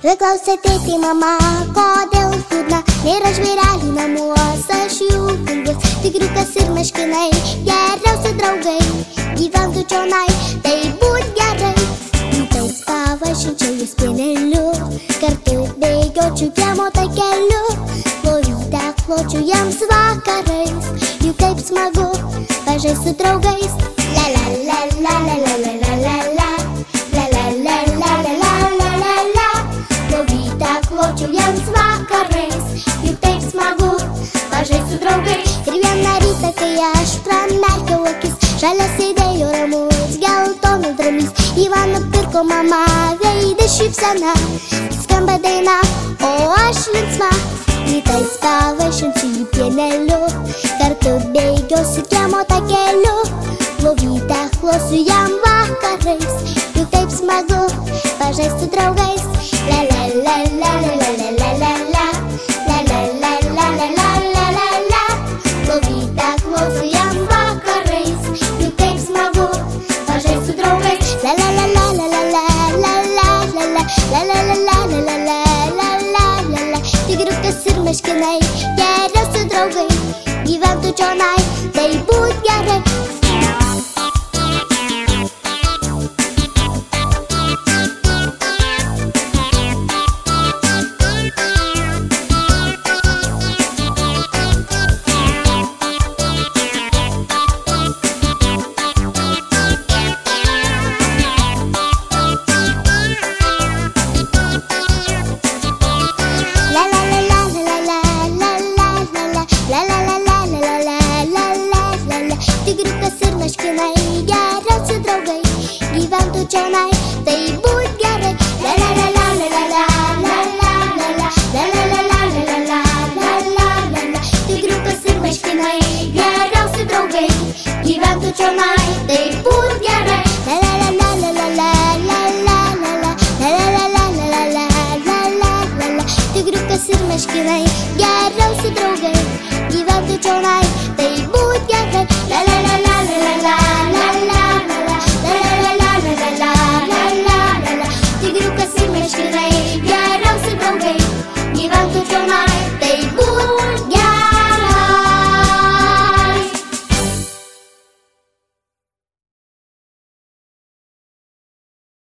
Ir klausia tėtį mama, kodėl liūdna, nėra žvėrelių namuose, aš jų ilgiuos. Tigriukas ir meškinai, geriausi draugai, gyventų čionai, tai būt gerai. Rytais pavaišinčiau jus pieneliu, kartu bėgiočiau kiemo takeliu, lovytę kločiau jiems vakarais, juk taip smagu pažaist su draugais. La la la la la la la la la la. La la la la la la la la la. Lovytę kločiau jiems vakarais, juk taip smagu pažaist su draugais. Ir vieną rytą, kai aš pramerkiau akis, šalia sėdėjo ramus geltonas dramblys. Jį man nupirko mama, veide šypsena, skamba daina, o aš linksma. Rytais pavaišinsiu jį pieneliu, kartu bėgiosiu kiemo takeliu, lovytę klosiu jam vakarais, juk taip smagu pažaist su draugais. La la la la la la la la la la. La la la la la la la la la. Lovytę klosiu jam vakarais, juk taip smagu pažaist su draugais. La la la la la la la la la la la. La la la la la la la la la la la. Tigriukas ir meškinai, geriausi draugai, gyventų čionai, tai būt gerai. Tigriukas ir meškinai, geriausi draugai, gyventų čionai, tai būt gerai. La la la la la la la la la la. La la la la la la la la la la. Tigriukas ir meškinai, geriausi draugai, gyventų čionai, tai būt gerai. La la la la la la la la la la la. La la la la la la la la la la. Tigriukas ir meškinai,